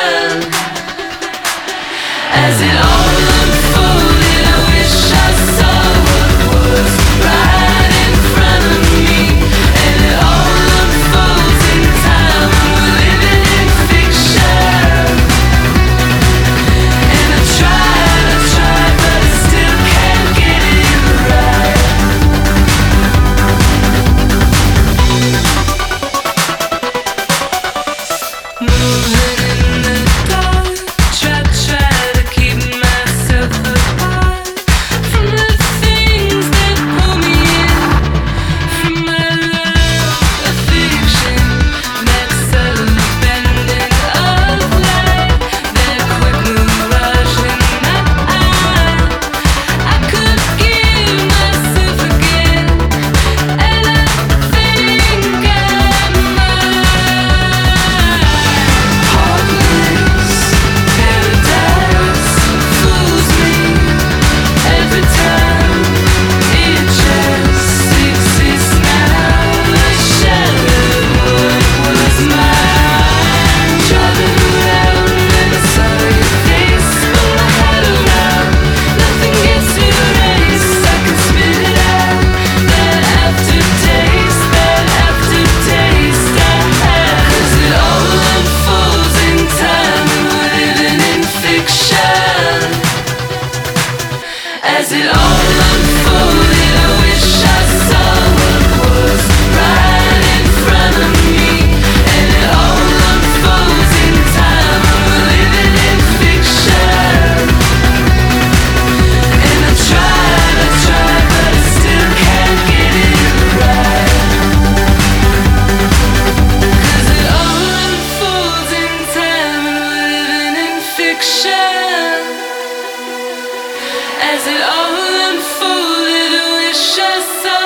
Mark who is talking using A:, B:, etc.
A: As it all unfolded, I wish I saw what was right in front of me. And it all unfolds in time, we're living in fiction. And I try, but I still can't get it right. Moving in the dark, try to keep myself apart from the things that pull me in, from my love of fiction, that subtle bending of light, that quick mirage in my eye. I could give myself again, and I think I might. Heartless paradise fools me every time. It just exists now, a shadow of what was mine. Driving around and I saw your face, spun my head around. Nothing gets erased, I can spit it out. That aftertaste I have. 'Cause it all unfolds in time, and we're living in fiction. As it all unfolded, I wish I saw what was right in front of me. And it all unfolds in time, and we're living in fiction. And I try, but I still can't get it right. 'Cause it all unfolds in time, and we're living in fiction. As it all unfolded, I wish I saw